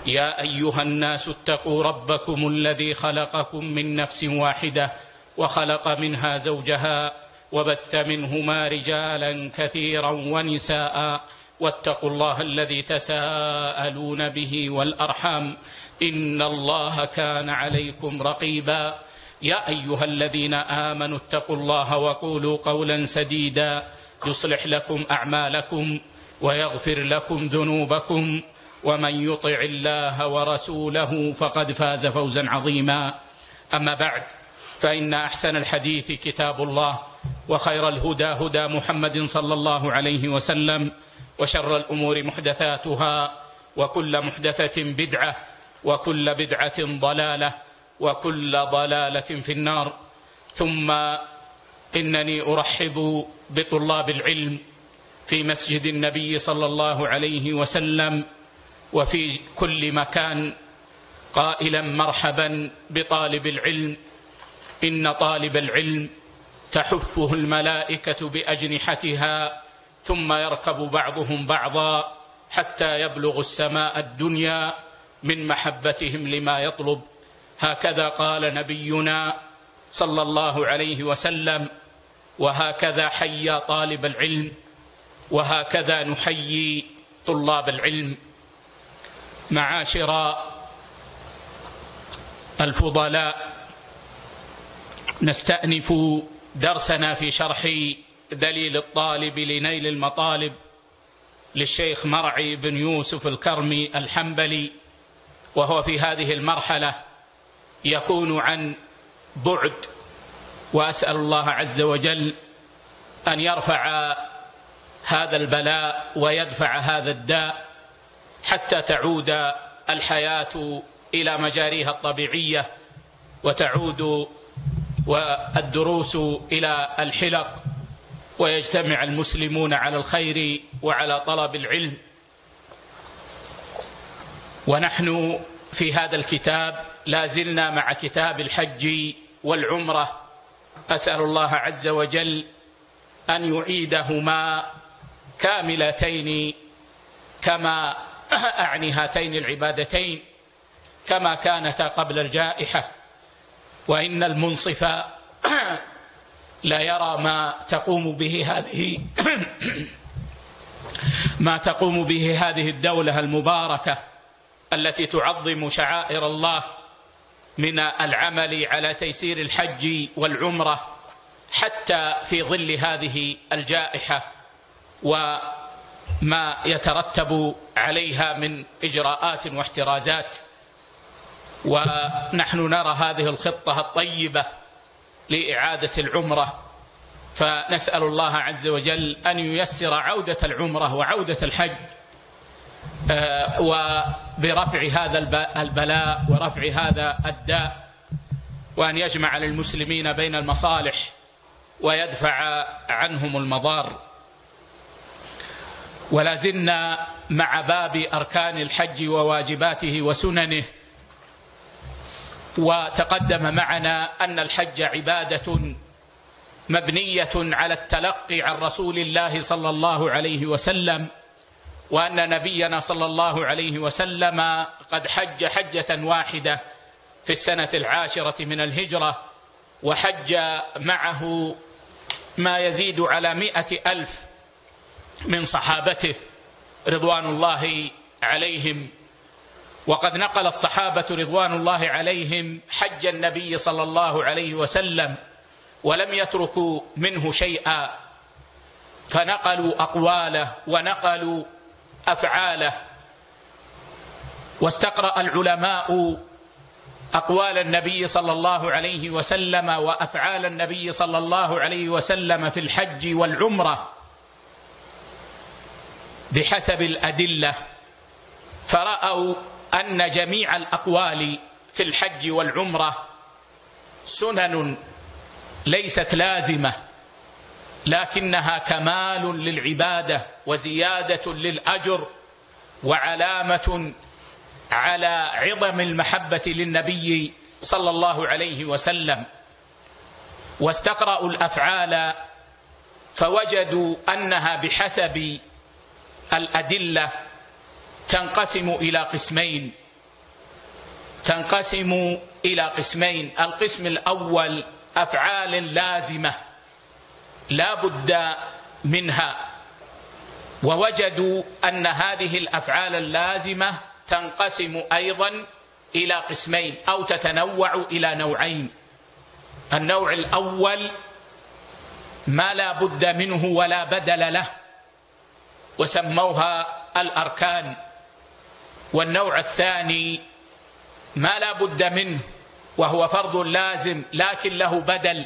يا أيها الناس اتقوا ربكم الذي خلقكم من نفس واحدة وخلق منها زوجها وبث منهما رجالا كثيرا ونساء واتقوا الله الذي تساءلون به والأرحام إن الله كان عليكم رقيبا. يا أيها الذين آمنوا اتقوا الله وقولوا قولا سديدا يصلح لكم أعمالكم ويغفر لكم ذنوبكم ومن يطع الله ورسوله فقد فاز فوزا عظيما. أما بعد، فإن أحسن الحديث كتاب الله، وخير الهدى هدى محمد صلى الله عليه وسلم، وشر الأمور محدثاتها، وكل محدثة بدعة، وكل بدعة ضلالة، وكل ضلالة في النار. ثم إنني أرحب بطلاب العلم في مسجد النبي صلى الله عليه وسلم وفي كل مكان، قائلا مرحبا بطالب العلم. إن طالب العلم تحفه الملائكة بأجنحتها ثم يركب بعضهم بعضا حتى يبلغ السماء الدنيا من محبتهم لما يطلب. هكذا قال نبينا صلى الله عليه وسلم، وهكذا حيا طالب العلم، وهكذا نحيي طلاب العلم. معاشر الفضلاء، نستأنف درسنا في شرح دليل الطالب لنيل المطالب للشيخ مرعي بن يوسف الكرمي الحنبلي، وهو في هذه المرحلة يكون عن بعد، وأسأل الله عز وجل أن يرفع هذا البلاء ويدفع هذا الداء حتى تعود الحياة إلى مجاريها الطبيعية، وتعود والدروس إلى الحلق، ويجتمع المسلمون على الخير وعلى طلب العلم. ونحن في هذا الكتاب لا زلنا مع كتاب الحج والعمرة. أسأل الله عز وجل أن يعيدهما كاملتين، كما أعني هاتين العبادتين كما كانتا قبل الجائحة. وإن المنصف لا يرى ما تقوم به هذه الدولة المباركة التي تعظم شعائر الله من العمل على تيسير الحج والعمرة حتى في ظل هذه الجائحة وما يترتب عليها من إجراءات واحترازات. ونحن نرى هذه الخطة الطيبة لإعادة العمرة، فنسأل الله عز وجل أن ييسر عودة العمرة وعودة الحج، وبرفع هذا البلاء ورفع هذا الداء، وأن يجمع للمسلمين بين المصالح ويدفع عنهم المضار. ولا زلنا مع باب أركان الحج وواجباته وسننه. وتقدم معنا أن الحج عبادة مبنية على التلقي عن رسول الله صلى الله عليه وسلم، وأن نبينا صلى الله عليه وسلم قد حج حجة واحدة في السنة 10 من الهجرة، وحج معه ما يزيد على 100,000 من صحابته رضوان الله عليهم. وقد نقل الصحابة رضوان الله عليهم حج النبي صلى الله عليه وسلم ولم يتركوا منه شيئا، فنقلوا أقواله ونقلوا أفعاله. واستقرأ العلماء أقوال النبي صلى الله عليه وسلم وأفعال النبي صلى الله عليه وسلم في الحج والعمرة بحسب الأدلة، فرأوا أن جميع الأقوال في الحج والعمرة سنن ليست لازمة، لكنها كمال للعبادة وزيادة للأجر وعلامة على عظم المحبة للنبي صلى الله عليه وسلم. واستقرأوا الأفعال فوجدوا أنها بحسب الأدلة تنقسم إلى قسمين: تنقسم إلى قسمين. القسم الأول أفعال لازمة لا بد منها، ووجدوا أن هذه الأفعال اللازمة تنقسم أيضا إلى قسمين أو تتنوع إلى نوعين. النوع الأول ما لا بد منه ولا بدل له، وسموها الأركان. والنوع الثاني ما لا بد منه وهو فرض لازم لكن له بدل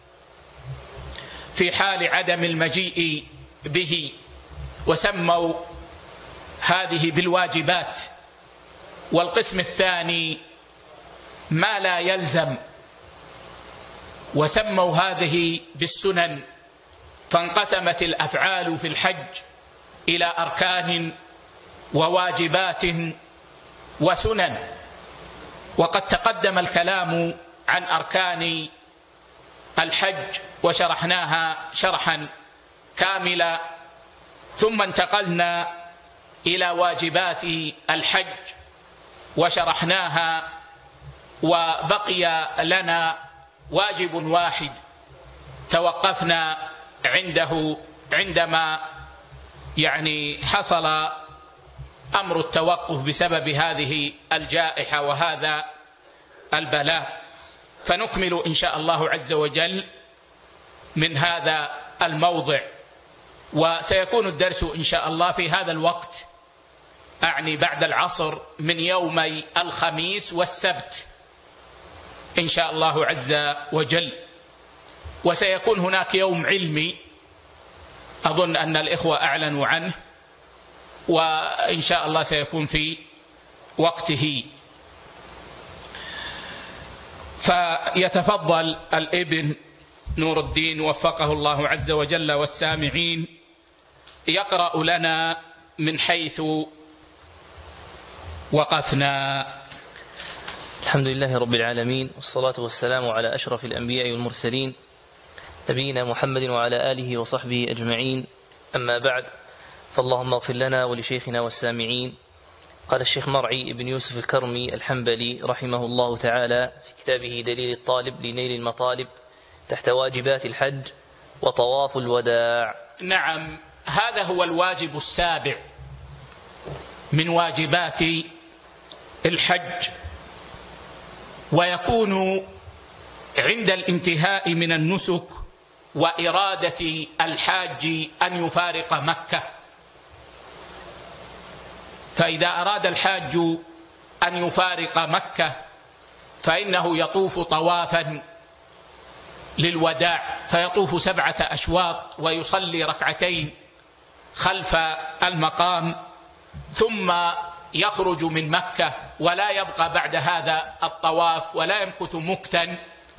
في حال عدم المجيء به، وسموا هذه بالواجبات. والقسم الثاني ما لا يلزم، وسموا هذه بالسنن. فانقسمت الأفعال في الحج إلى أركان وواجبات وسنن. وقد تقدم الكلام عن أركان الحج وشرحناها شرحا كاملا، ثم انتقلنا إلى واجبات الحج وشرحناها، وبقي لنا واجب واحد توقفنا عنده عندما حصل أمر التوقف بسبب هذه الجائحة وهذا البلاء. فنكمل إن شاء الله عز وجل من هذا الموضع، وسيكون الدرس إن شاء الله في هذا الوقت، أعني بعد العصر من يومي الخميس والسبت إن شاء الله عز وجل. وسيكون هناك يوم علمي أظن أن الإخوة أعلنوا عنه، وإن شاء الله سيكون في وقته. فيتفضل الابن نور الدين وفقه الله عز وجل والسامعين يقرأ لنا من حيث وقفنا. الحمد لله رب العالمين، والصلاة والسلام على أشرف الأنبياء والمرسلين نبينا محمد وعلى آله وصحبه أجمعين. أما بعد، فاللهم اغفر لنا ولشيخنا والسامعين. قال الشيخ مرعي بن يوسف الكرمي الحنبلي رحمه الله تعالى في كتابه دليل الطالب لنيل المطالب تحت واجبات الحج وطواف الوداع. نعم، هذا هو الواجب السابع من واجبات الحج، ويكون عند الانتهاء من النسك وإرادة الحاج أن يفارق مكة. فإذا أراد الحاج أن يفارق مكة فإنه يطوف طوافا للوداع، فيطوف 7 أشواط ويصلي ركعتين خلف المقام، ثم يخرج من مكة ولا يبقى بعد هذا الطواف ولا يمكث مكتا،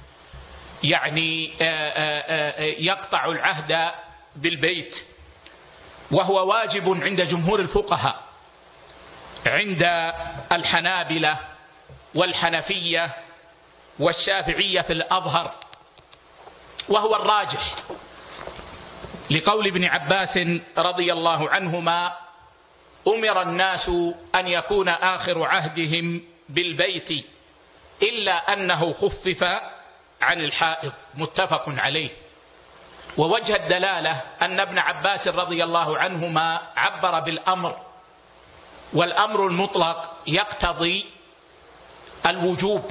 يقطع العهد بالبيت. وهو واجب عند جمهور الفقهاء، عند الحنابلة والحنفية والشافعية في الأظهر، وهو الراجح لقول ابن عباس رضي الله عنهما: أمر الناس أن يكون آخر عهدهم بالبيت إلا أنه خفف عن الحائض. متفق عليه. ووجه الدلالة أن ابن عباس رضي الله عنهما عبر بالأمر، والأمر المطلق يقتضي الوجوب.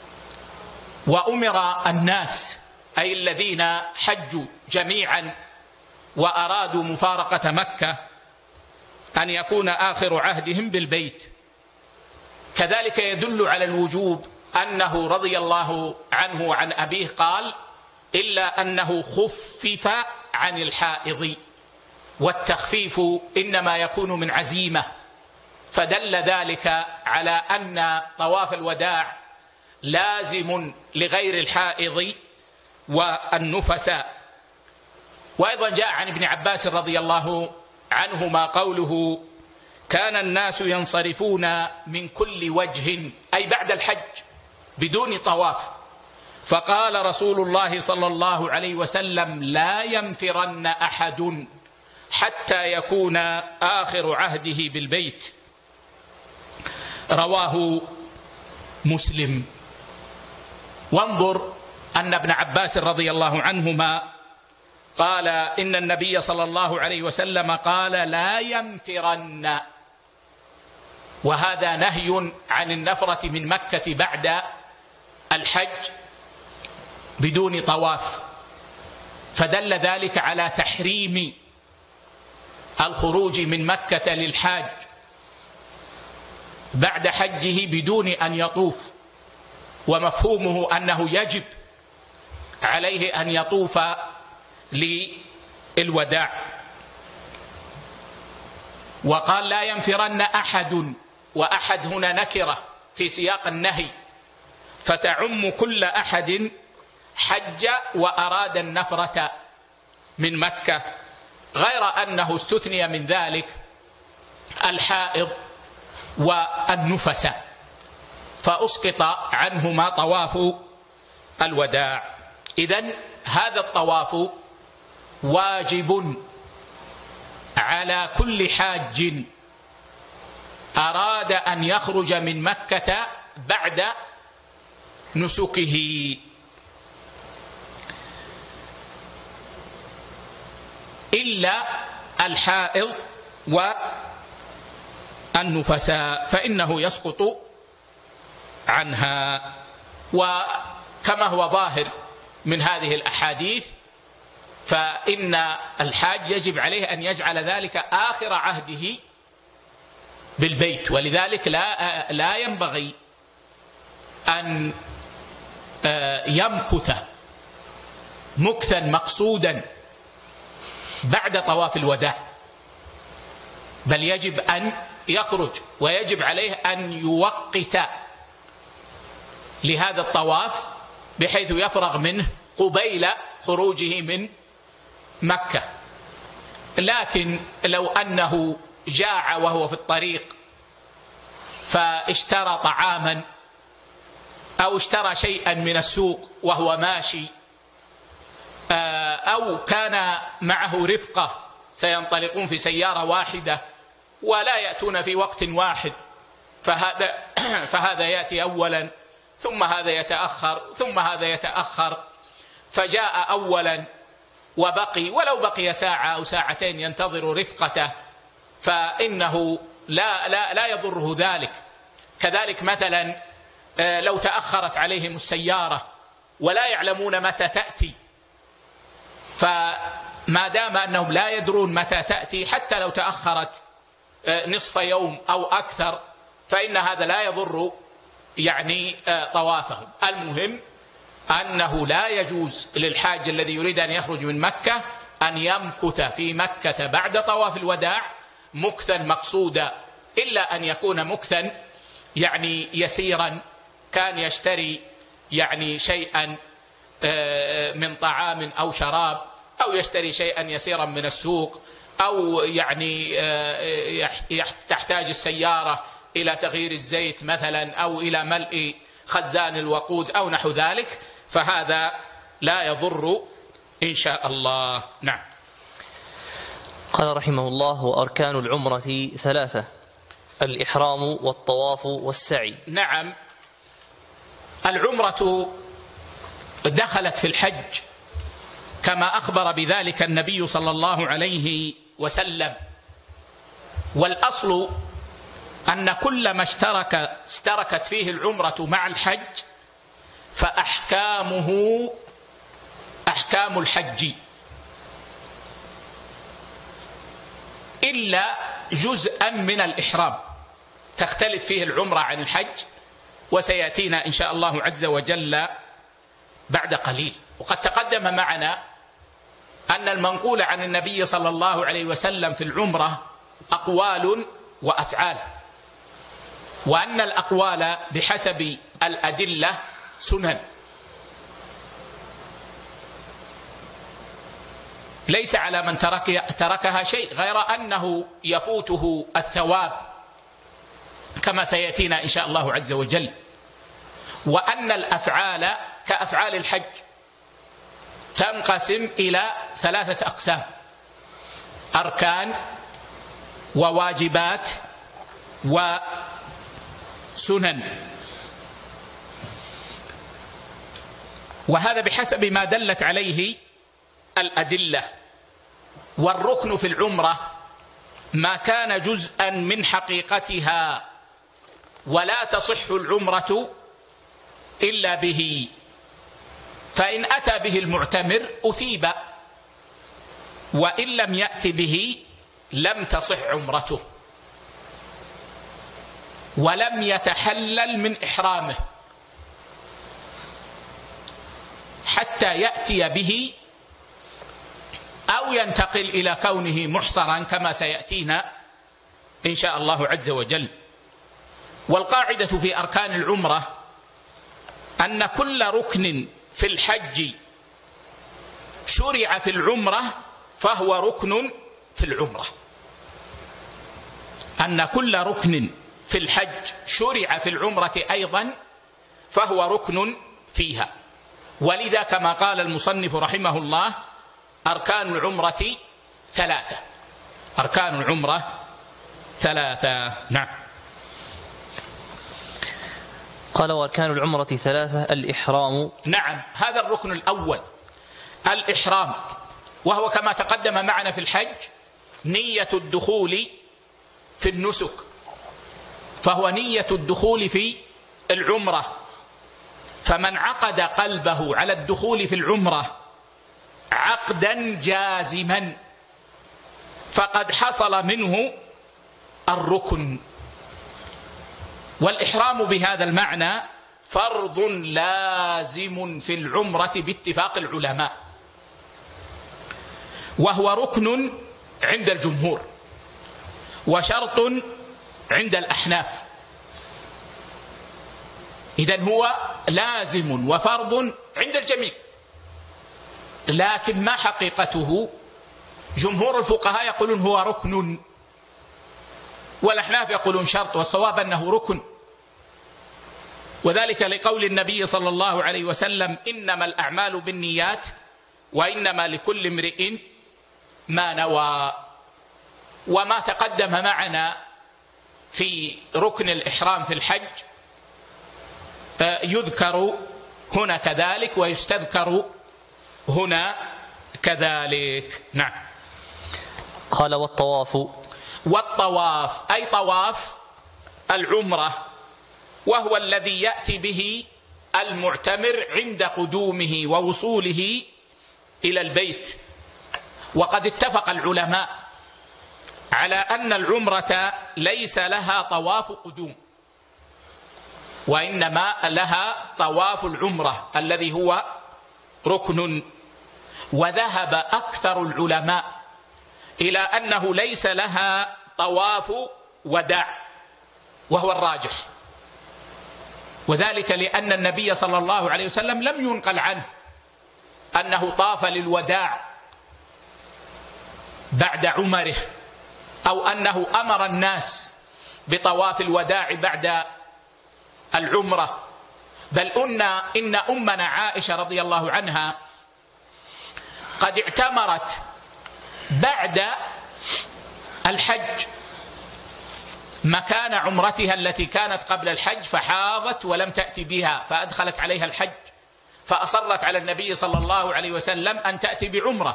وأمر الناس أي الذين حجوا جميعا وأرادوا مفارقة مكة أن يكون آخر عهدهم بالبيت. كذلك يدل على الوجوب أنه رضي الله عنه وعن أبيه قال: إلا أنه خفف عن الحائض، والتخفيف إنما يكون من عزيمة، فدل ذلك على أن طواف الوداع لازم لغير الحائض والنفساء. وأيضا جاء عن ابن عباس رضي الله عنهما قوله: كان الناس ينصرفون من كل وجه، أي بعد الحج بدون طواف، فقال رسول الله صلى الله عليه وسلم: لا ينفرن أحد حتى يكون آخر عهده بالبيت. رواه مسلم. وانظر أن ابن عباس رضي الله عنهما قال إن النبي صلى الله عليه وسلم قال لا ينفرن، وهذا نهي عن النفرة من مكة بعد الحج بدون طواف، فدل ذلك على تحريم الخروج من مكة للحاج بعد حجه بدون أن يطوف، ومفهومه أنه يجب عليه أن يطوف للوداع. وقال لا ينفرن أحد، وأحد هنا نكرة في سياق النهي فتعم كل أحد حج وأراد النفرة من مكة، غير أنه استثني من ذلك الحائض والنفساء فأسقط عنهما طواف الوداع. إذن هذا الطواف واجب على كل حاج أراد أن يخرج من مكة بعد نسكه، إلا الحائض والنفساء فإنه يسقط عنها. وكما هو ظاهر من هذه الأحاديث فإن الحاج يجب عليه أن يجعل ذلك آخر عهده بالبيت، ولذلك لا ينبغي أن يمكث مكثا مقصودا بعد طواف الوداع، بل يجب أن يخرج، ويجب عليه أن يوقت لهذا الطواف بحيث يفرغ منه قبيل خروجه من مكة. لكن لو أنه جاع وهو في الطريق فاشترى طعاما أو اشترى شيئا من السوق وهو ماشي، أو كان معه رفقة سينطلقون في سيارة واحدة ولا يأتون في وقت واحد، فهذا يأتي أولا ثم هذا يتأخر ثم هذا يتأخر، فجاء أولا وبقي ولو بقي ساعة أو ساعتين ينتظر رفقته فإنه لا يضره ذلك. كذلك مثلا لو تأخرت عليهم السيارة ولا يعلمون متى تأتي، فما دام أنهم لا يدرون متى تأتي حتى لو تأخرت نصف يوم أو أكثر فإن هذا لا يضر طوافهم. المهم أنه لا يجوز للحاج الذي يريد أن يخرج من مكة أن يمكث في مكة بعد طواف الوداع مكثا مقصودا، إلا أن يكون مكثا يسيرا، كان يشتري تري من طعام أو شراب، أو يشتري شيئا يسيرا من السوق، أو تحتاج السيارة إلى تغيير الزيت مثلا، أو إلى ملء خزان الوقود أو نحو ذلك، فهذا لا يضر إن شاء الله. نعم. قال رحمه الله: وأركان العمرة 3: الإحرام والطواف والسعي. نعم، العمرة دخلت في الحج كما أخبر بذلك النبي صلى الله عليه وسلم، والأصل أن كل ما اشتركت فيه العمرة مع الحج فأحكامه أحكام الحج، إلا جزءا من الإحرام تختلف فيه العمرة عن الحج، وسيأتينا إن شاء الله عز وجل بعد قليل. وقد تقدم معنا أن المنقول عن النبي صلى الله عليه وسلم في العمرة أقوال وأفعال، وأن الأقوال بحسب الأدلة سنن، ليس على من تركها شيء، غير أنه يفوته الثواب كما سيأتينا إن شاء الله عز وجل. وأن الأفعال كأفعال الحج تنقسم إلى 3 أقسام: أركان وواجبات وسنن. وهذا بحسب ما دلت عليه الأدلة. والركن في العمرة ما كان جزءا من حقيقتها، ولا تصح العمرة إلا به، فإن أتى به المعتمر أثيب، وإن لم يأت به لم تصح عمرته ولم يتحلل من إحرامه حتى يأتي به أو ينتقل إلى كونه محصرا كما سيأتينا إن شاء الله عز وجل. والقاعدة في أركان العمرة أن كل ركن في الحج شرع في العمرة فهو ركن في العمرة، أن كل ركن في الحج شرع في العمرة أيضا فهو ركن فيها. ولذا كما قال المصنف رحمه الله: أركان العمرة ثلاثة. أركان العمرة ثلاثة. نعم. قال: وأركان العمرة ثلاثة: الإحرام. نعم، هذا الركن الأول الإحرام، وهو كما تقدم معنا في الحج نية الدخول في النسك، فهو نية الدخول في العمرة. فمن عقد قلبه على الدخول في العمرة عقدا جازما فقد حصل منه الركن. والإحرام بهذا المعنى فرض لازم في العمرة باتفاق العلماء، وهو ركن عند الجمهور وشرط عند الأحناف. إذن هو لازم وفرض عند الجميع، لكن ما حقيقته؟ جمهور الفقهاء يقولون هو ركن، والأحناف يقولون شرط، والصواب أنه ركن، وذلك لقول النبي صلى الله عليه وسلم: إنما الأعمال بالنيات وإنما لكل امرئ ما نوى. وما تقدم معنا في ركن الإحرام في الحج يذكر هنا كذلك ويستذكر هنا كذلك. نعم. قال: والطواف. والطواف أي طواف العمرة، وهو الذي يأتي به المعتمر عند قدومه ووصوله إلى البيت. وقد اتفق العلماء على أن العمرة ليس لها طواف قدوم، وإنما لها طواف العمرة الذي هو ركن. وذهب أكثر العلماء إلى أنه ليس لها طواف وداع، وهو الراجح، وذلك لأن النبي صلى الله عليه وسلم لم ينقل عنه أنه طاف للوداع بعد عمره، أو أنه أمر الناس بطواف الوداع بعد العمرة. بل إن أمنا عائشة رضي الله عنها قد اعتمرت بعد الحج مكان عمرتها التي كانت قبل الحج، فحاضت ولم تأتي بها، فأدخلت عليها الحج، فأصرت على النبي صلى الله عليه وسلم أن تأتي بعمرة،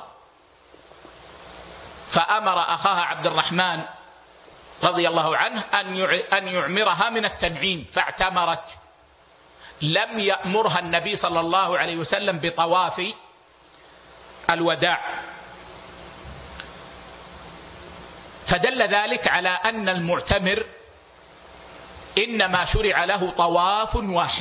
فأمر أخاها عبد الرحمن رضي الله عنه أن يعمرها من التنعيم، فاعتمرت. لم يأمرها النبي صلى الله عليه وسلم بطواف الوداع، فدل ذلك على أن المعتمر إنما شرع له طواف واحد،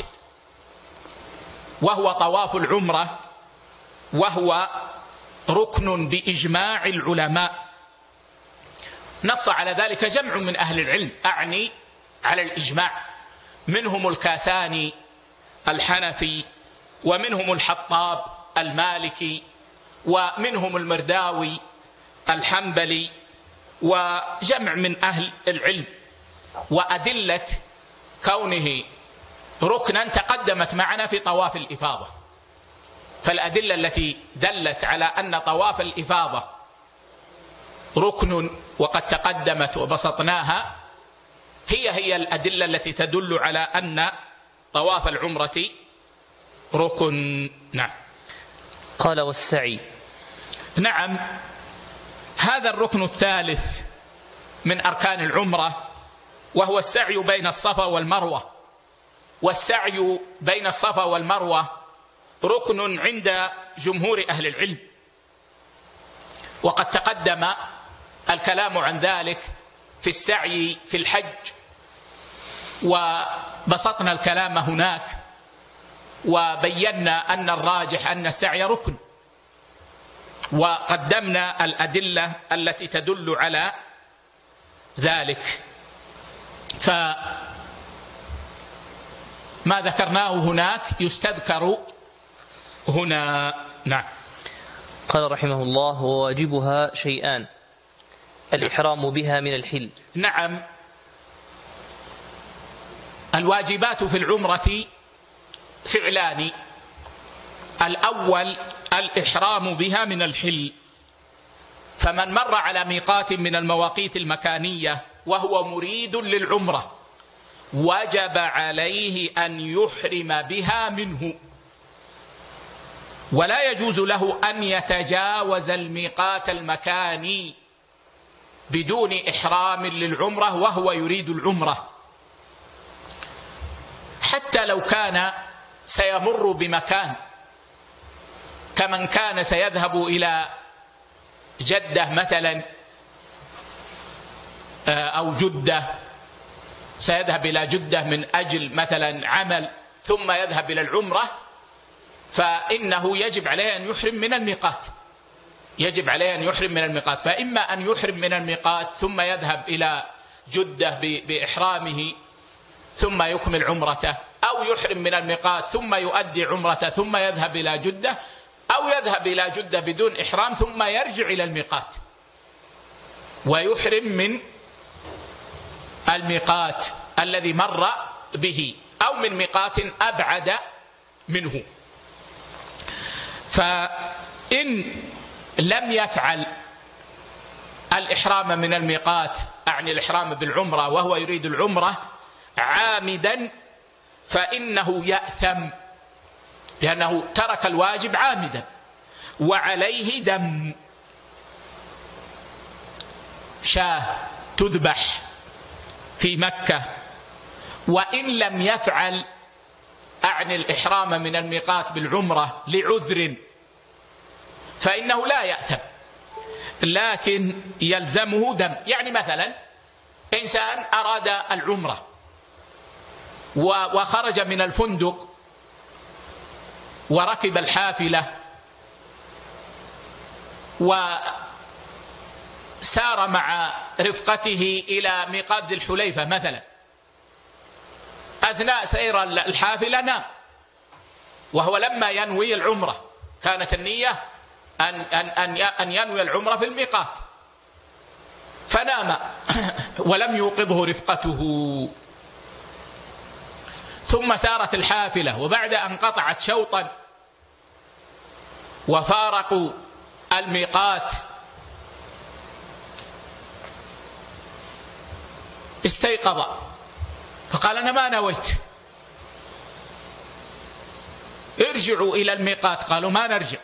وهو طواف العمرة، وهو ركن بإجماع العلماء. نص على ذلك جمع من أهل العلم، أعني على الإجماع، منهم الكاساني الحنفي، ومنهم الحطاب المالكي، ومنهم المرداوي الحنبلي، وجمع من أهل العلم. وأدلة كونه ركنا تقدمت معنا في طواف الإفاضة، فالأدلة التي دلت على أن طواف الإفاضة ركن وقد تقدمت وبسطناها هي الأدلة التي تدل على أن طواف العمرة ركن. نعم. قال والسعي. نعم، هذا الركن الثالث من أركان العمرة، وهو السعي بين الصفا والمروة. والسعي بين الصفا والمروة ركن عند جمهور أهل العلم، وقد تقدم الكلام عن ذلك في السعي في الحج، وبسطنا الكلام هناك وبينا أن الراجح أن السعي ركن، وقدمنا الأدلة التي تدل على ذلك. فما ذكرناه هناك يستذكر هنا. نعم. قال رحمه الله: وواجبها شيئان: الإحرام بها من الحل. نعم، الواجبات في العمرة فعلان: الأول الإحرام بها من الحل، فمن مر على ميقات من المواقيت المكانية وهو مريد للعمرة وجب عليه أن يحرم بها منه، ولا يجوز له أن يتجاوز الميقات المكاني بدون إحرام للعمرة وهو يريد العمرة، حتى لو كان سيمر بمكان، كمن كان سيذهب إلى جدة مثلا أو جدة، سيذهب إلى جدة من أجل مثلا عمل ثم يذهب إلى العمرة، فإنه يجب عليه أن يحرم من الميقات، يجب عليه أن يحرم من الميقات. فإما أن يحرم من الميقات ثم يذهب إلى جدة بإحرامه ثم يكمل عمرته، أو يحرم من الميقات ثم يؤدي عمرته ثم يذهب إلى جدة، أو يذهب إلى جدة بدون إحرام ثم يرجع إلى الميقات ويحرم من الميقات الذي مر به أو من ميقات أبعد منه. فإن لم يفعل الإحرام من الميقات، أعني الإحرام بالعمرة وهو يريد العمرة عامدا، فإنه يأثم لأنه ترك الواجب عامدا، وعليه دم شاة تذبح في مكة. وإن لم يفعل أعني الإحرام من الميقات بالعمرة لعذر فإنه لا يأثم، لكن يلزمه دم. يعني مثلا إنسان أراد العمرة وخرج من الفندق وركب الحافلة وسار مع رفقته إلى ميقات ذي الحليفة مثلا، أثناء سير الحافلة نام، وهو لما ينوي العمرة كانت النية أن ينوي العمرة في الميقات، فنام ولم يوقظه رفقته، ثم سارت الحافلة، وبعد أن قطعت شوطا وفارقوا الميقات استيقظ فقال: أنا ما نويت، ارجعوا إلى الميقات. قالوا: ما نرجع،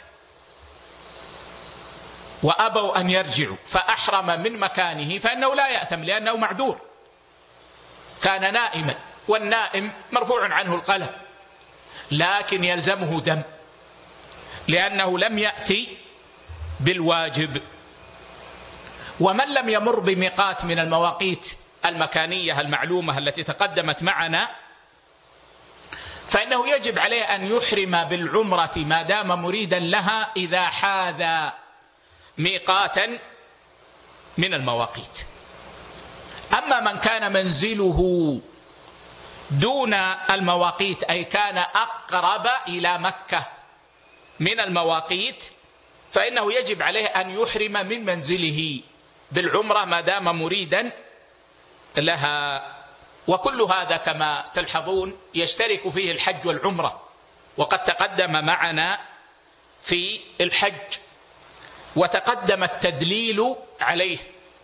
وأبوا أن يرجعوا، فأحرم من مكانه، فإنه لا يأثم لأنه معذور، كان نائما، والنائم مرفوع عنه القلم، لكن يلزمه دم لأنه لم يأتي بالواجب. ومن لم يمر بميقات من المواقيت المكانية المعلومة التي تقدمت معنا فإنه يجب عليه أن يحرم بالعمرة ما دام مريدا لها إذا حاذى ميقاتا من المواقيت. أما من كان منزله دون المواقيت، أي كان أقرب إلى مكة من المواقيت، فإنه يجب عليه أن يحرم من منزله بالعمرة ما دام مريدا لها. وكل هذا كما تلحظون يشترك فيه الحج والعمرة، وقد تقدم معنا في الحج وتقدم التدليل عليه،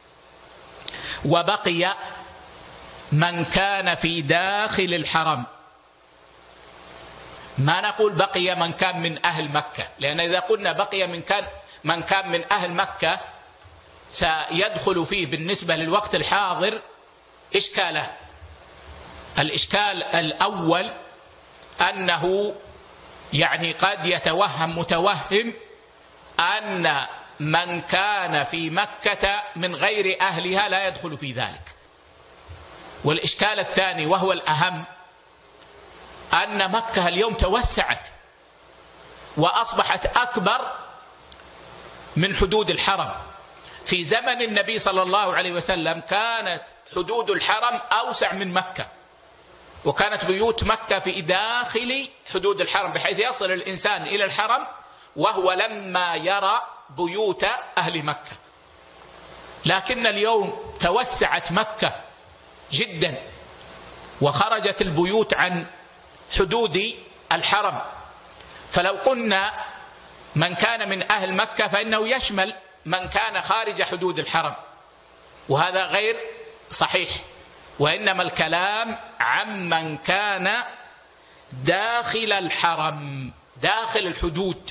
وبقي من كان في داخل الحرم. ما نقول بقي من كان من أهل مكة، لأن إذا قلنا بقي من كان من أهل مكة سيدخل فيه بالنسبة للوقت الحاضر إشكالان. الإشكال الأول أنه يعني قد يتوهم متوهم أن من كان في مكة من غير أهلها لا يدخل في ذلك. والإشكال الثاني وهو الأهم أن مكة اليوم توسعت وأصبحت أكبر من حدود الحرم. في زمن النبي صلى الله عليه وسلم كانت حدود الحرم أوسع من مكة، وكانت بيوت مكة في داخل حدود الحرم بحيث يصل الإنسان إلى الحرم وهو لما يرى بيوت أهل مكة. لكن اليوم توسعت مكة جدا وخرجت البيوت عن حدود الحرم، فلو قلنا من كان من أهل مكة فإنه يشمل من كان خارج حدود الحرم، وهذا غير صحيح، وإنما الكلام عمن كان داخل الحرم داخل الحدود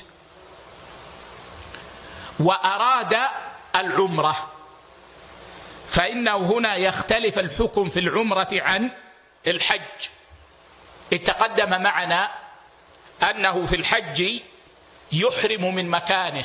وأراد العمرة، فإنه هنا يختلف الحكم في العمرة عن الحج. تقدم معنا أنه في الحج يحرم من مكانه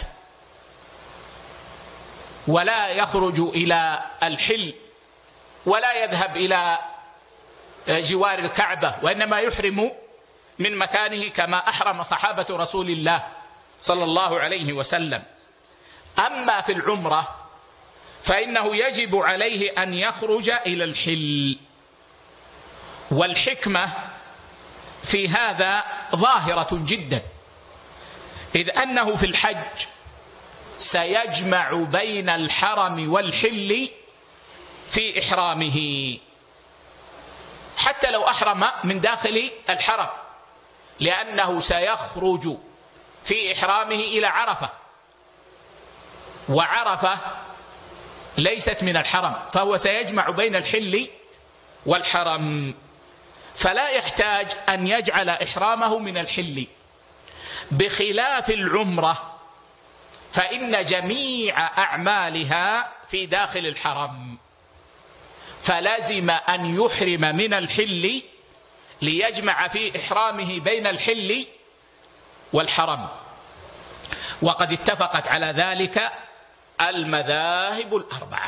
ولا يخرج إلى الحل ولا يذهب إلى جوار الكعبة، وإنما يحرم من مكانه كما أحرم صحابة رسول الله صلى الله عليه وسلم. أما في العمرة فإنه يجب عليه أن يخرج إلى الحل، والحكمة في هذا ظاهرة جدا، إذ أنه في الحج سيجمع بين الحرم والحل في إحرامه، حتى لو أحرم من داخل الحرم، لأنه سيخرج في إحرامه إلى عرفة، وعرفة ليست من الحرم، فهو سيجمع بين الحل والحرم، فلا يحتاج أن يجعل إحرامه من الحل، بخلاف العمرة فإن جميع أعمالها في داخل الحرم، فلازم أن يحرم من الحل ليجمع في إحرامه بين الحل والحرم. وقد اتفقت على ذلك المذاهب الأربعة،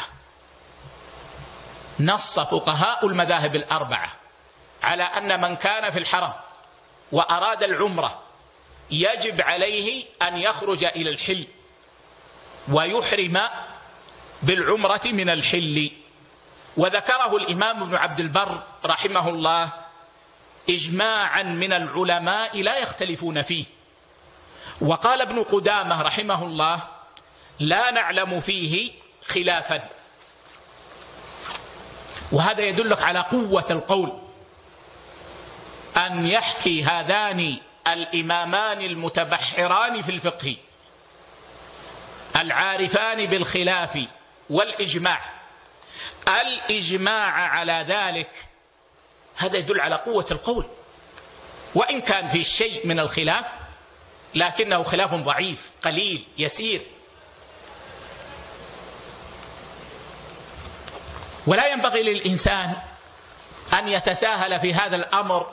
نص فقهاء المذاهب الأربعة على أن من كان في الحرم وأراد العمرة يجب عليه أن يخرج إلى الحل ويحرم بالعمرة من الحل. وذكره الإمام ابن عبد البر رحمه الله إجماعا من العلماء لا يختلفون فيه. وقال ابن قدامة رحمه الله لا نعلم فيه خلافا، وهذا يدلك على قوة القول أن يحكي هذان الإمامان المتبحران في الفقه العارفان بالخلاف والإجماع الإجماع على ذلك، هذا يدل على قوة القول، وإن كان في شيء من الخلاف لكنه خلاف ضعيف قليل يسير. ولا ينبغي للإنسان أن يتساهل في هذا الأمر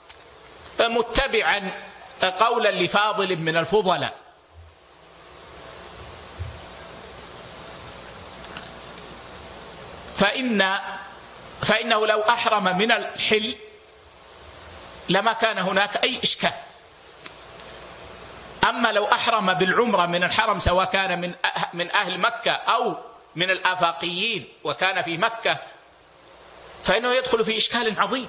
متبعا قولا لفاضل من الفضلاء، فإنه لو أحرم من الحل لما كان هناك أي إشكال. أما لو أحرم بالعمرة من الحرم سواء كان من أهل مكة أو من الآفاقيين وكان في مكة فإنه يدخل في إشكال عظيم.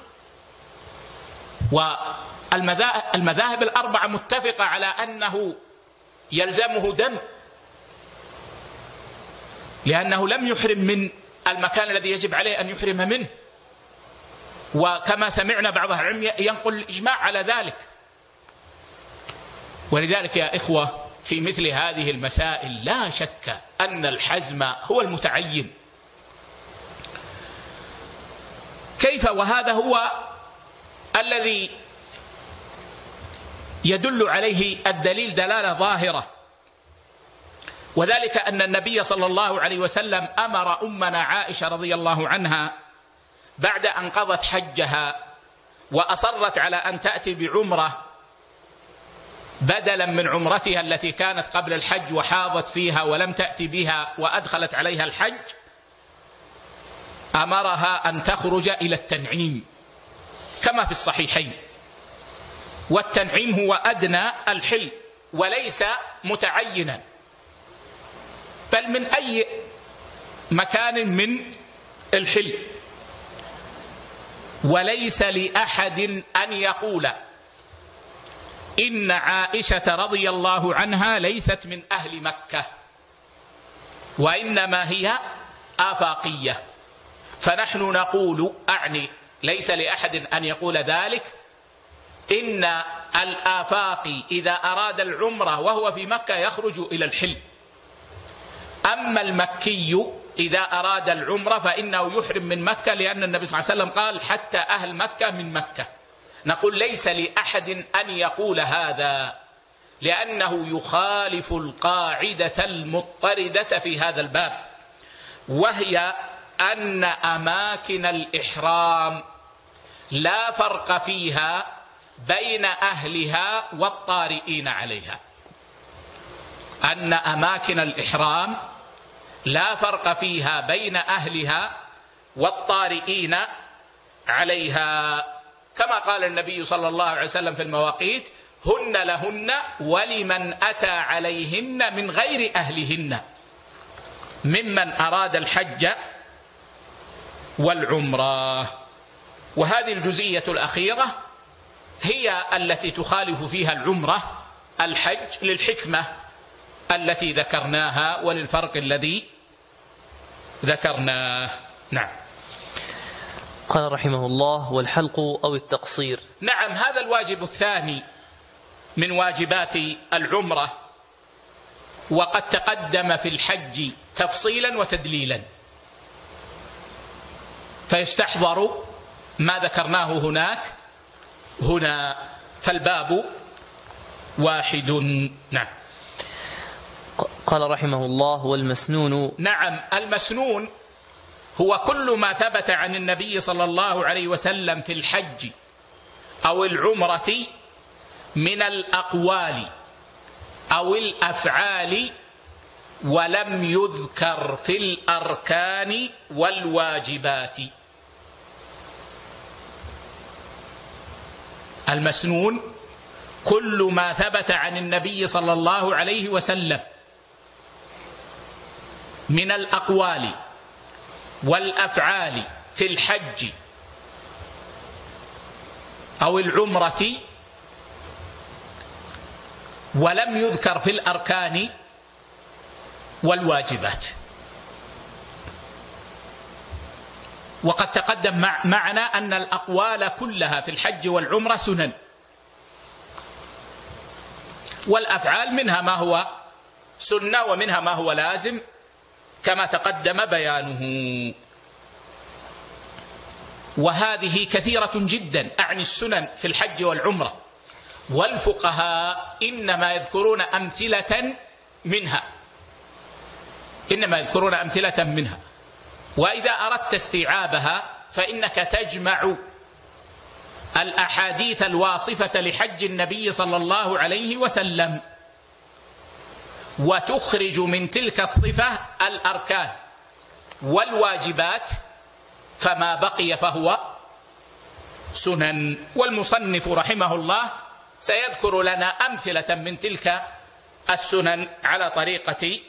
والمذاهب الأربعة متفقة على أنه يلزمه دم، لأنه لم يحرم من المكان الذي يجب عليه أن يحرم منه، وكما سمعنا بعض العلم ينقل الإجماع على ذلك. ولذلك يا إخوة في مثل هذه المسائل لا شك أن الحزم هو المتعين. كيف وهذا هو الذي يدل عليه الدليل دلالة ظاهرة، وذلك أن النبي صلى الله عليه وسلم أمر أمنا عائشة رضي الله عنها بعد أن قضت حجها وأصرت على أن تأتي بعمرة بدلا من عمرتها التي كانت قبل الحج وحاضت فيها ولم تأتي بها وأدخلت عليها الحج، أمرها أن تخرج إلى التنعيم كما في الصحيحين. والتنعيم هو أدنى الحل وليس متعينا، بل من أي مكان من الحل. وليس لأحد أن يقول إن عائشة رضي الله عنها ليست من أهل مكة، وإنما هي آفاقية. فنحن نقول، أعني ليس لأحد أن يقول ذلك، إن الآفاقي إذا أراد العمرة وهو في مكة يخرج إلى الحل، أما المكي إذا أراد العمرة فإنه يحرم من مكة، لأن النبي صلى الله عليه وسلم قال حتى أهل مكة من مكة. نقول ليس لأحد أن يقول هذا، لأنه يخالف القاعدة المضطردة في هذا الباب، وهي أن أماكن الإحرام لا فرق فيها بين أهلها والطارئين عليها. أن أماكن الإحرام لا فرق فيها بين أهلها والطارئين عليها، كما قال النبي صلى الله عليه وسلم في المواقيت: هن لهن ولمن أتى عليهن من غير أهلهن ممن أراد الحج والعمرة. وهذه الجزئية الأخيرة هي التي تخالف فيها العمرة الحج للحكمة التي ذكرناها وللفرق الذي ذكرناه. نعم. قال رحمه الله: والحلق أو التقصير. نعم، هذا الواجب الثاني من واجبات العمرة، وقد تقدم في الحج تفصيلا وتدليلا، فيستحضر ما ذكرناه هنا فالباب واحد. نعم. قال رحمه الله: والمسنون. نعم، المسنون هو كل ما ثبت عن النبي صلى الله عليه وسلم في الحج أو العمرة من الأقوال أو الأفعال ولم يذكر في الأركان والواجبات. المسنون كل ما ثبت عن النبي صلى الله عليه وسلم من الأقوال والأفعال في الحج أو العمرة ولم يذكر في الأركان والواجبات. وقد تقدم معنا أن الأقوال كلها في الحج والعمرة سنن، والأفعال منها ما هو سنة ومنها ما هو لازم كما تقدم بيانه. وهذه كثيرة جدا، أعني السنن في الحج والعمرة، والفقهاء إنما يذكرون أمثلة منها، وإذا أردت استيعابها فإنك تجمع الأحاديث الواصفة لحج النبي صلى الله عليه وسلم وتخرج من تلك الصفة الأركان والواجبات، فما بقي فهو سنن. والمصنف رحمه الله سيذكر لنا أمثلة من تلك السنن على طريقة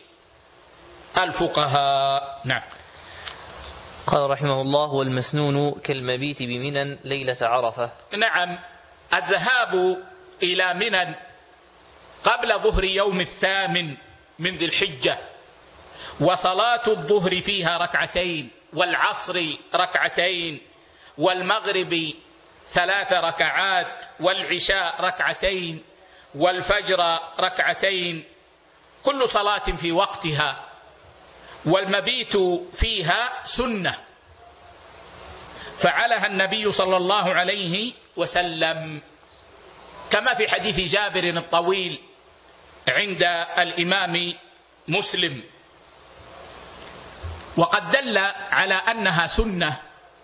الفقهاء. نعم. قال رحمه الله: والمسنون كالمبيت بمنى ليلة عرفة. نعم، الذهاب إلى منى قبل ظهر يوم 8 من ذي الحجة، وصلاة الظهر فيها 2 والعصر 2 والمغرب 3 ركعات والعشاء 2 والفجر 2، كل صلاة في وقتها، والمبيت فيها سنة فعلها النبي صلى الله عليه وسلم. كما في حديث جابر الطويل عند الإمام مسلم. وقد دل على أنها سنة،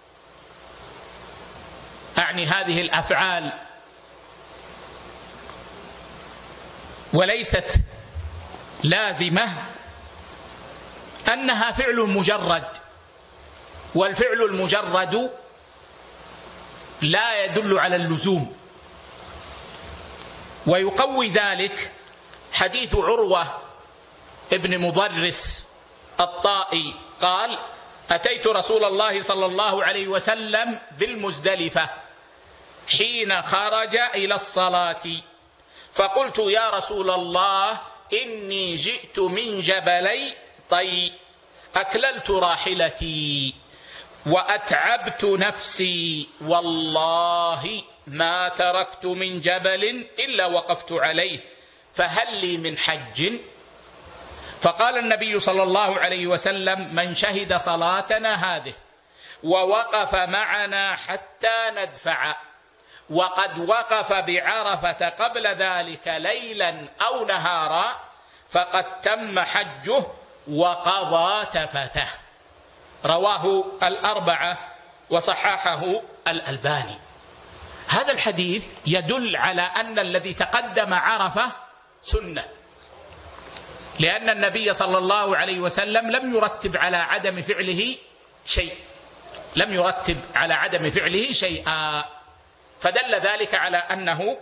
أعني هذه الأفعال، وليست لازمة، أنها فعل مجرد، والفعل المجرد لا يدل على اللزوم. ويقوي ذلك حديث عروة ابن مضرس الطائي قال: أتيت رسول الله صلى الله عليه وسلم بالمزدلفة حين خرج إلى الصلاة، فقلت: يا رسول الله، إني جئت من جبلي طي، أكللت راحلتي وأتعبت نفسي، والله ما تركت من جبل إلا وقفت عليه، فهل لي من حج؟ فقال النبي صلى الله عليه وسلم: من شهد صلاتنا هذه ووقف معنا حتى ندفع، وقد وقف بعرفة قبل ذلك ليلا أو نهارا، فقد تم حجه وقضى تفثه. رواه الأربعة وصححه الألباني. هذا الحديث يدل على أن الذي تقدم عرفة سنة، لأن النبي صلى الله عليه وسلم لم يرتب على عدم فعله شيء، لم يرتب على عدم فعله شيئا، فدل ذلك على أنه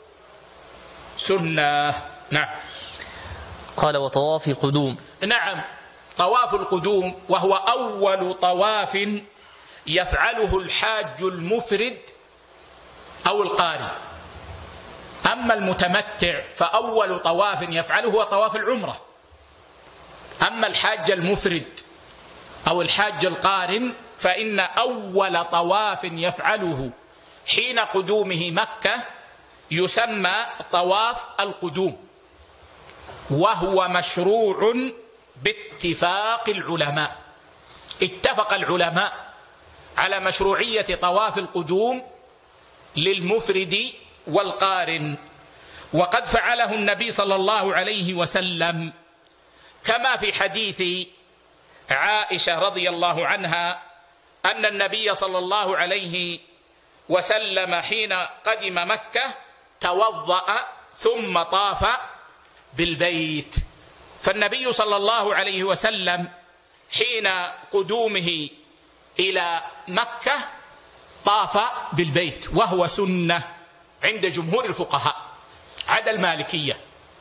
سنة. نعم. قال: وطواف القدوم. نعم، طواف القدوم وهو أول طواف يفعله الحاج المفرد أو القارن. أما المتمتع فأول طواف يفعله هو طواف العمرة. أما الحاج المفرد أو الحاج القارن فإن أول طواف يفعله حين قدومه مكة يسمى طواف القدوم، وهو مشروع باتفاق العلماء. اتفق العلماء على مشروعية طواف القدوم للمفرد والقارن، وقد فعله النبي صلى الله عليه وسلم، كما في حديث عائشة رضي الله عنها أن النبي صلى الله عليه وسلم حين قدم مكة توضأ ثم طاف بالبيت. فالنبي صلى الله عليه وسلم حين قدومه إلى مكة طاف بالبيت، وهو سنة عند جمهور الفقهاء عدا المالكية.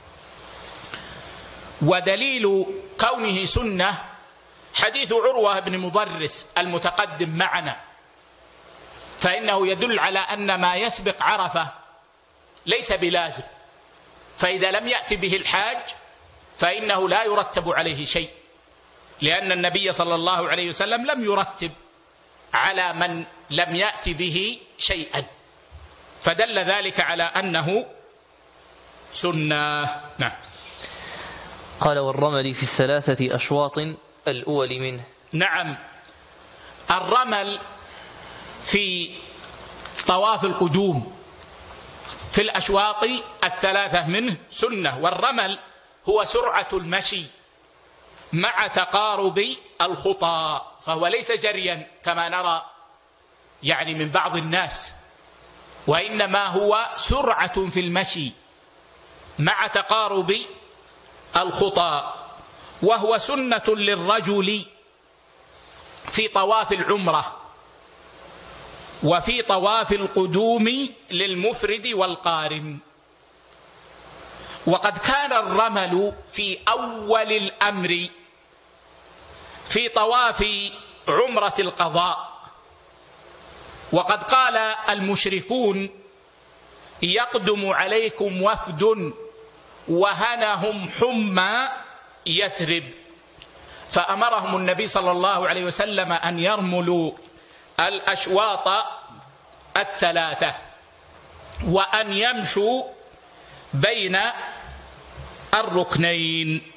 ودليل كونه سنة حديث عروة بن مضرس المتقدم معنا، فإنه يدل على أن ما يسبق عرفة ليس بلازم، فإذا لم يأتي به الحاج فإنه لا يرتب عليه شيء، لأن النبي صلى الله عليه وسلم لم يرتب على من لم يأتي به شيئا، فدل ذلك على أنه سنة. نعم. قال: والرمل في الثلاثة أشواط الأول منه. نعم، الرمل في طواف القدوم في الأشواط الثلاثة منه سنة. والرمل هو سرعة المشي مع تقارب الخطى، فهو ليس جريا كما نرى يعني من بعض الناس، وإنما هو سرعة في المشي مع تقارب الخطى، وهو سنة للرجل في طواف العمرة وفي طواف القدوم للمفرد والقارن. وقد كان الرمل في أول الأمر في طواف عمرة القضاء، وقد قال المشركون: يقدم عليكم وفد وهنهم حمى يثرب، فأمرهم النبي صلى الله عليه وسلم أن يرملوا الأشواط الثلاثة وأن يمشوا بين الركنين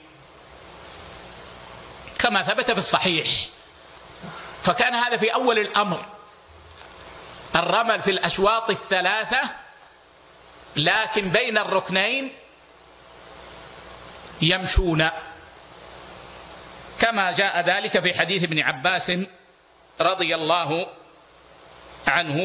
كما ثبت في الصحيح. فكان هذا في أول الأمر، الرمل في الأشواط الثلاثة لكن بين الركنين يمشون، كما جاء ذلك في حديث ابن عباس رضي الله عنه،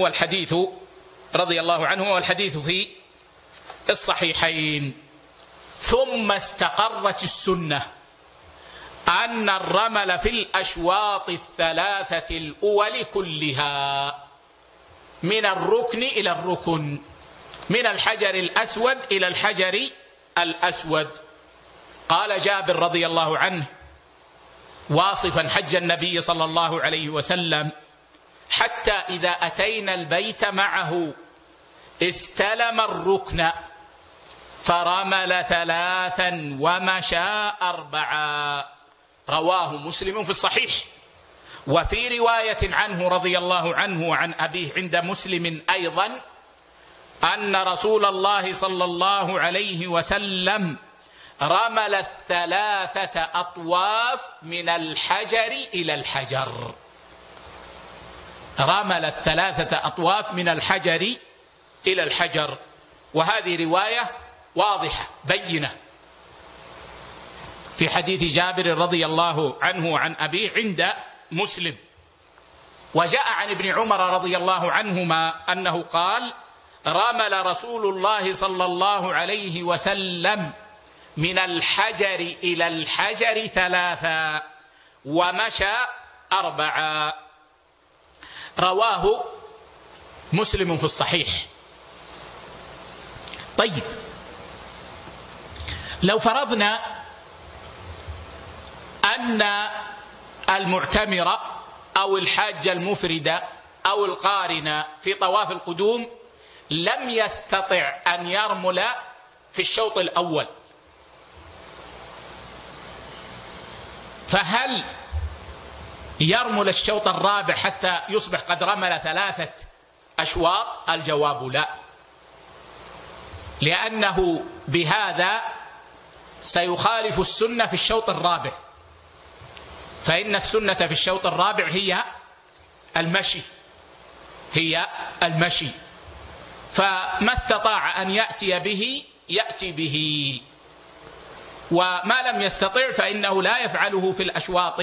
والحديث في الصحيحين. ثم استقرت السنة أن الرمل في الأشواط الثلاثة الأول كلها، من الركن إلى الركن، من الحجر الأسود إلى الحجر الأسود. قال جابر رضي الله عنه واصفا حج النبي صلى الله عليه وسلم: حتى إذا أتينا البيت معه استلم الركن فرمل 3 ومشى 4. رواه مسلم في الصحيح. وفي رواية عنه رضي الله عنه وعن أبيه عند مسلم أيضا أن رسول الله صلى الله عليه وسلم رمل 3 أطواف من الحجر إلى الحجر. رمل 3 أطواف من الحجر إلى الحجر. وهذه رواية واضحة بينة في حديث جابر رضي الله عنه وعن أبيه عند مسلم. وجاء عن ابن عمر رضي الله عنهما أنه قال: رمل رسول الله صلى الله عليه وسلم من الحجر إلى الحجر 3 ومشى 4. رواه مسلم في الصحيح. طيب، لو فرضنا أن المعتمر أو الحاج المفرد أو القارن في طواف القدوم لم يستطع أن يرمل في الشوط الأول، فهل يرمل الشوط الرابع حتى يصبح قد رمل 3 أشواط؟ الجواب لا، لأنه بهذا سيخالف السنة في الشوط الرابع، فإن السنة في الشوط الرابع هي المشي، فما استطاع أن يأتي به يأتي به، وما لم يستطع فإنه لا يفعله في الأشواط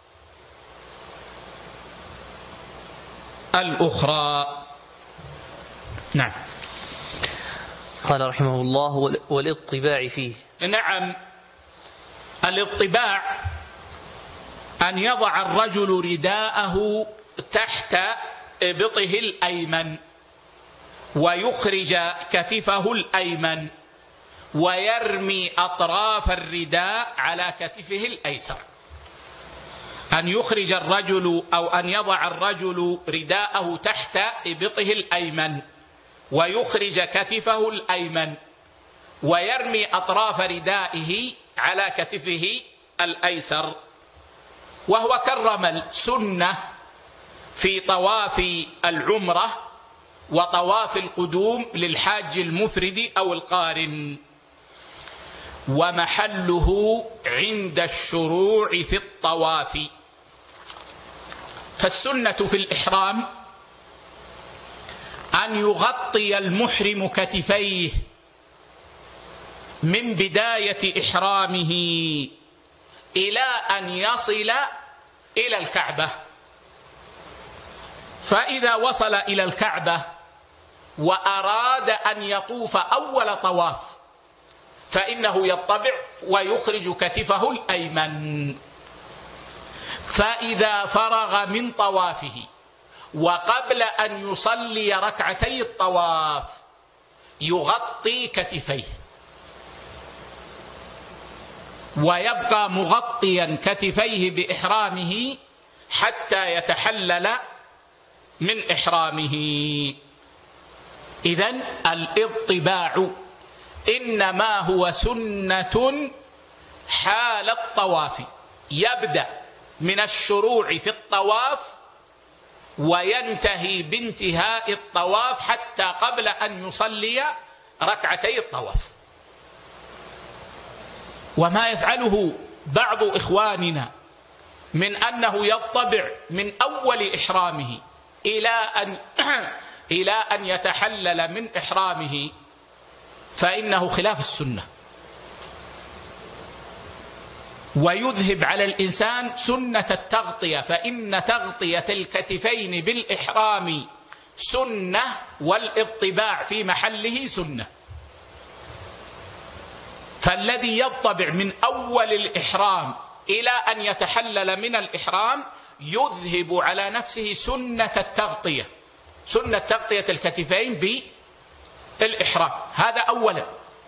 الأخرى. نعم. قال رحمه الله: والاطباع فيه. نعم، الاطباع أن يضع الرجل رداءه تحت إبطه الأيمن ويخرج كتفه الأيمن ويرمي أطراف الرداء على كتفه الأيسر. أن يخرج الرجل أو أن يضع الرجل رداءه تحت إبطه الأيمن ويخرج كتفه الأيمن ويرمي أطراف ردائه على كتفه الأيسر، وهو كالرمل، سنة في طواف العمرة وطواف القدوم للحاج المفرد أو القارن. ومحله عند الشروع في الطواف. فالسنة في الإحرام أن يغطي المحرم كتفيه من بداية إحرامه إلى أن يصل إلى الكعبة. فإذا وصل إلى الكعبة وأراد أن يطوف أول طواف فإنه يطبع ويخرج كتفه الأيمن. فإذا فرغ من طوافه وقبل أن يصلي ركعتي الطواف يغطي كتفيه، ويبقى مغطيا كتفيه بإحرامه حتى يتحلل من إحرامه. إذن الاطباع إنما هو سنة حال الطواف، يبدأ من الشروع في الطواف وينتهي بانتهاء الطواف حتى قبل أن يصلي ركعتي الطواف. وما يفعله بعض إخواننا من أنه يطبع من أول إحرامه إلى أن يتحلل من إحرامه فإنه خلاف السنة، ويذهب على الإنسان سنة التغطية، فإن تغطية الكتفين بالإحرام سنة، والاضطباع في محله سنة. فالذي يضطبع من أول الإحرام إلى أن يتحلل من الإحرام يذهب على نفسه سنة التغطية، سنة تغطية الكتفين بالإحرام، هذا أولا.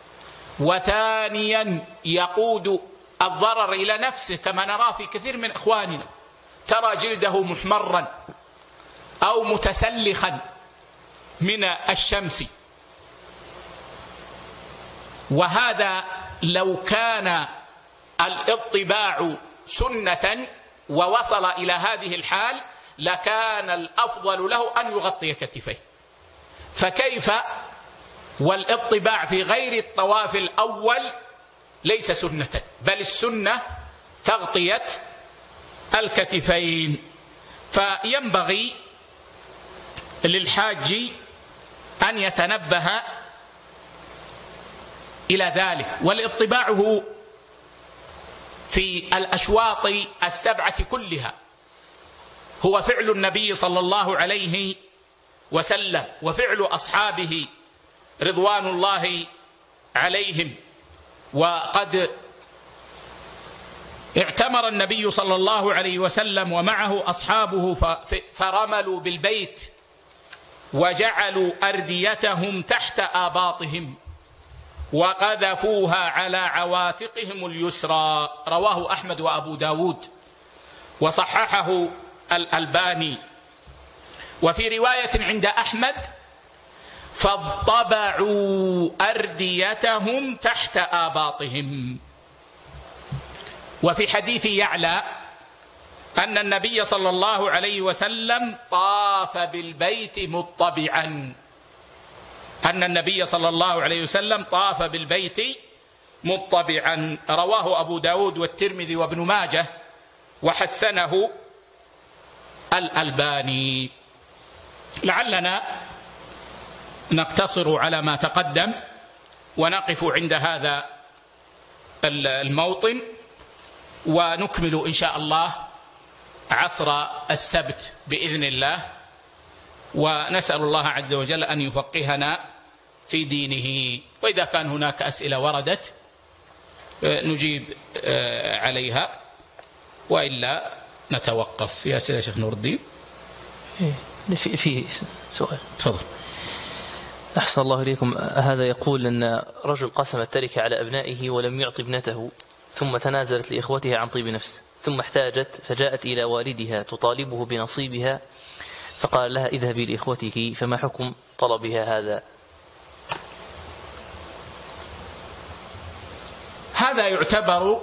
وثانيا يقود الضرر إلى نفسه، كما نرى في كثير من إخواننا، ترى جلده محمرا أو متسلخا من الشمس، وهذا لو كان الاضطباع سنة ووصل إلى هذه الحال لكان الأفضل له أن يغطي كتفيه، فكيف والاضطباع في غير الطواف الأول ليس سنة، بل السنة تغطية الكتفين. فينبغي للحاج أن يتنبه إلى ذلك. والاضطباع في الأشواط السبعة كلها هو فعل النبي صلى الله عليه وسلم وفعل أصحابه رضوان الله عليهم. وقد اعتمر النبي صلى الله عليه وسلم ومعه أصحابه فرملوا بالبيت وجعلوا أرديتهم تحت آباطهم وقذفوها على عواتقهم اليسرى، رواه أحمد وأبو داود وصححه الألباني. وفي رواية عند أحمد فاضطبعوا أرديتهم تحت آباطهم. وفي حديث يعلى أن النبي صلى الله عليه وسلم طاف بالبيت مضطبعا، أن النبي صلى الله عليه وسلم طاف بالبيت مضطبعا، رواه أبو داود والترمذي وابن ماجه وحسنه الألباني. لعلنا نقتصر على ما تقدم ونقف عند هذا الموطن، ونكمل إن شاء الله عصر السبت بإذن الله، ونسأل الله عز وجل أن يفقهنا في دينه. وإذا كان هناك أسئلة وردت نجيب عليها، وإلا نتوقف. في أسئلة شيخ نور الدين؟ في سؤال، تفضل. أحسن الله إليكم. هذا يقول أن رجل قسم التركة على أبنائه ولم يعطي ابنته، ثم تنازلت لإخوتها عن طيب نفس، ثم احتاجت فجاءت إلى والدها تطالبه بنصيبها، فقال لها اذهبي لإخوتك، فما حكم طلبها هذا؟ هذا يعتبر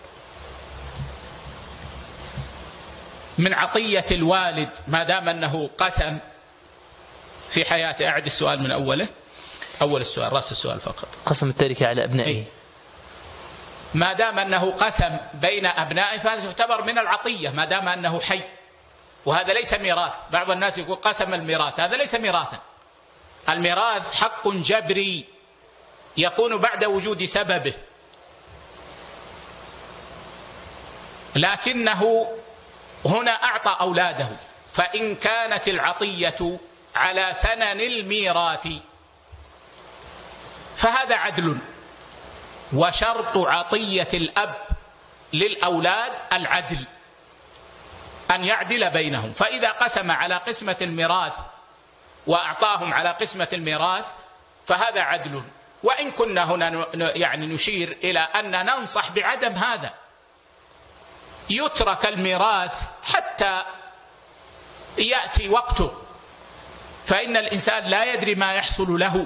من عطية الوالد ما دام أنه قسم في حياته. أعد السؤال من أوله، أول السؤال، رأس السؤال فقط. قسم التركة على أبنائه، ما دام أنه قسم بين أبنائه فهذا يعتبر من العطية ما دام أنه حي، وهذا ليس ميراث. بعض الناس يقول قسم الميراث، هذا ليس ميراثا. الميراث حق جبري يكون بعد وجود سببه، لكنه هنا أعطى أولاده، فإن كانت العطية على سنن الميراث فهذا عدل. وشرط عطية الأب للأولاد العدل، أن يعدل بينهم. فإذا قسم على قسمة الميراث وأعطاهم على قسمة الميراث فهذا عدل. وإن كنا هنا يعني نشير إلى أن ننصح بعدم هذا، يترك الميراث حتى يأتي وقته، فإن الإنسان لا يدري ما يحصل له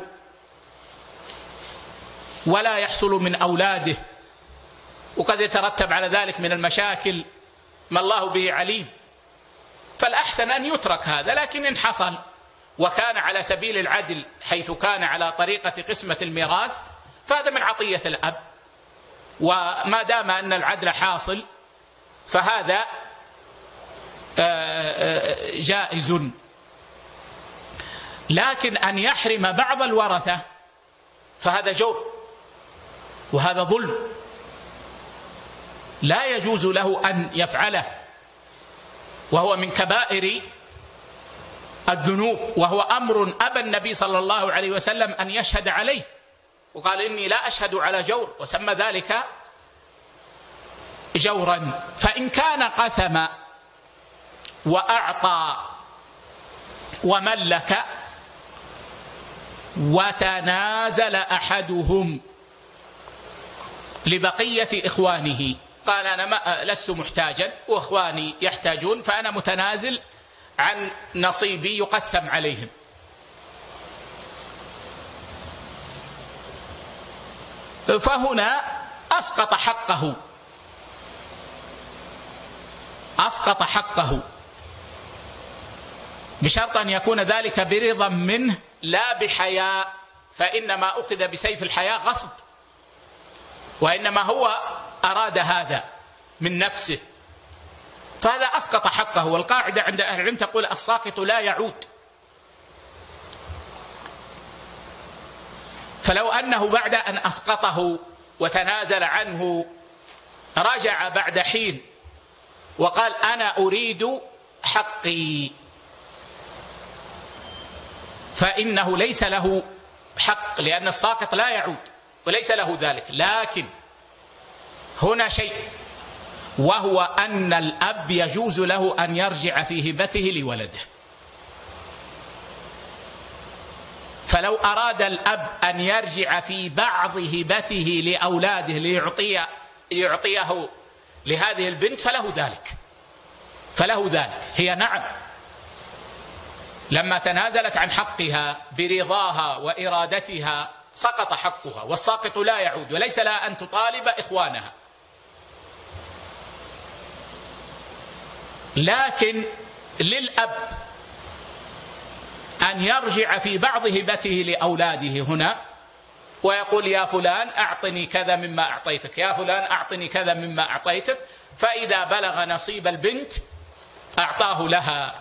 ولا يحصل من أولاده، وقد يترتب على ذلك من المشاكل ما الله به عليم. فالأحسن أن يترك هذا، لكن إن حصل وكان على سبيل العدل حيث كان على طريقة قسمة الميراث فهذا من عطية الأب، وما دام أن العدل حاصل فهذا جائز. لكن أن يحرم بعض الورثة فهذا جور وهذا ظلم، لا يجوز له أن يفعله، وهو من كبائر الذنوب، وهو أمر أبى النبي صلى الله عليه وسلم أن يشهد عليه، وقال إني لا أشهد على جور، وسمى ذلك جورا. فإن كان قسم وأعطى وملك وتنازل أحدهم لبقية إخوانه، قال أنا لست محتاجا وإخواني يحتاجون، فأنا متنازل عن نصيبي يقسم عليهم، فهنا أسقط حقه بشرط أن يكون ذلك برضا منه لا بحياء، فإنما أخذ بسيف الحياء غصب، وإنما هو أراد هذا من نفسه، فهذا أسقط حقه. والقاعدة عند أهل العلم تقول الساقط لا يعود، فلو أنه بعد أن أسقطه وتنازل عنه رجع بعد حين وقال أنا أريد حقي، فإنه ليس له حق، لأن الساقط لا يعود وليس له ذلك. لكن هنا شيء، وهو أن الأب يجوز له أن يرجع في هبته لولده، فلو أراد الأب أن يرجع في بعض هبته لأولاده ليعطيه لهذه البنت فله ذلك. هي نعم لما تنازلت عن حقها برضاها وإرادتها سقط حقها، والساقط لا يعود، وليس لها أن تطالب إخوانها. لكن للأب أن يرجع في بعض هبته لأولاده هنا ويقول يا فلان أعطني كذا مما أعطيتك، يا فلان أعطني كذا مما أعطيتك، فإذا بلغ نصيب البنت أعطاه لها.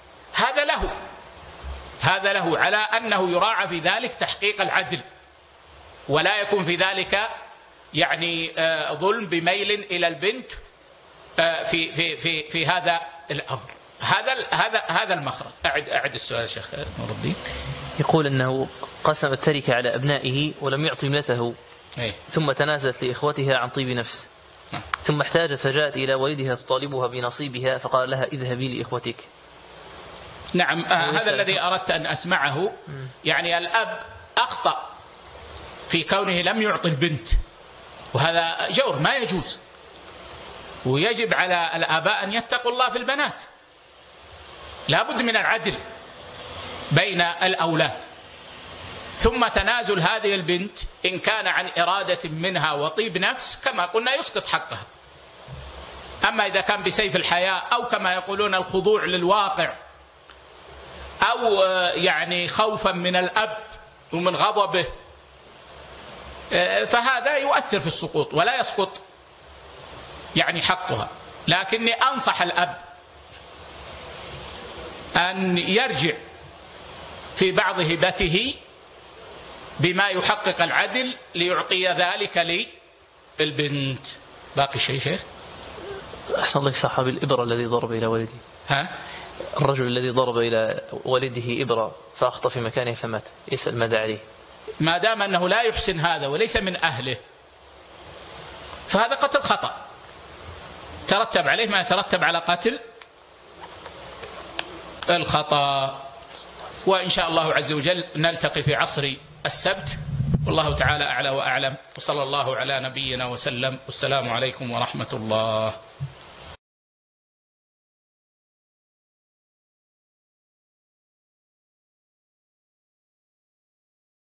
هذا له على أنه يراعى في ذلك تحقيق العدل، ولا يكون في ذلك يعني ظلم بميل إلى البنت في هذا الأمر. هذا المخرج. أعد السؤال شيخ نور الدين. يقول أنه قسم التركة على أبنائه ولم يعطي ابنته، ثم تنازلت لإخوتها عن طيب نفس، ثم احتاجت فجاءت إلى والدها تطالبها بنصيبها، فقال لها اذهبي لإخوتك. نعم، هذا الذي أردت أن أسمعه. يعني الأب أخطأ في كونه لم يعطي البنت، وهذا جور ما يجوز، ويجب على الآباء أن يتقوا الله في البنات. لا بد من العدل بين الأولاد. ثم تنازل هذه البنت إن كان عن إرادة منها وطيب نفس كما قلنا يسقط حقها. أما إذا كان بسيف الحياء أو كما يقولون الخضوع للواقع، أو يعني خوفا من الأب ومن غضبه، فهذا يؤثر في السقوط ولا يسقط يعني حقها. لكني أنصح الأب أن يرجع في بعض هبته بما يحقق العدل ليعطي ذلك للبنت. باقي شيء شيخ؟ أحسن لك صاحب الإبرة الذي ضرب إلى والده. الرجل الذي ضرب إلى والده إبرة فأخطأ في مكانه فمات، يسأل ماذا عليه؟ ما دام أنه لا يحسن هذا وليس من أهله فهذا قتل خطأ ترتب عليه ما يترتب على قتل الخطأ. وإن شاء الله عز وجل نلتقي في عصر السبت، والله تعالى أعلى وأعلم، وصلى الله على نبينا وسلم، والسلام عليكم ورحمة الله.